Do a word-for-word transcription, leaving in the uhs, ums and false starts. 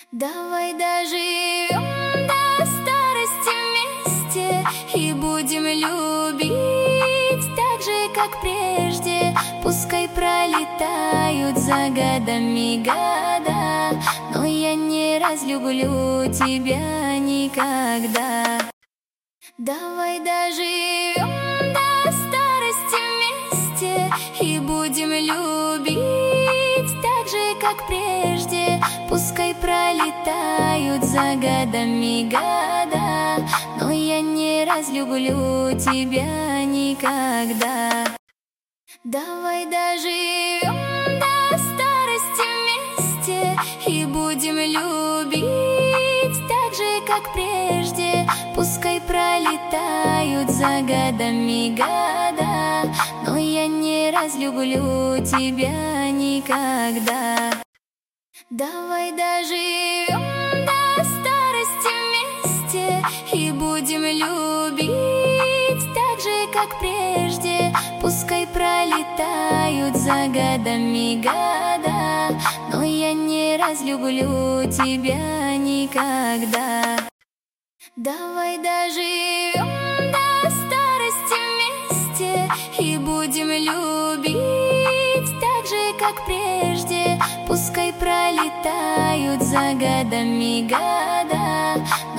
Давай доживем до старости вместе и будем любить так же, как прежде. Пускай пролетают за годами года, но я не разлюблю тебя никогда. Давай доживем до старости вместе и будем любить так же, как прежде. Пускай пролетают за годами года, но я не разлюблю тебя никогда. Давай доживем до старости вместе и будем любить так же, как прежде. Пускай пролетают за годами года, но я не разлюблю тебя никогда. Давай доживем до старости вместе и будем любить так же, как прежде. Пускай пролетают за годами года, но я не разлюблю тебя никогда. Давай доживем до старости вместе и будем любить так же, как прежде. Пускай пролетают за годами года,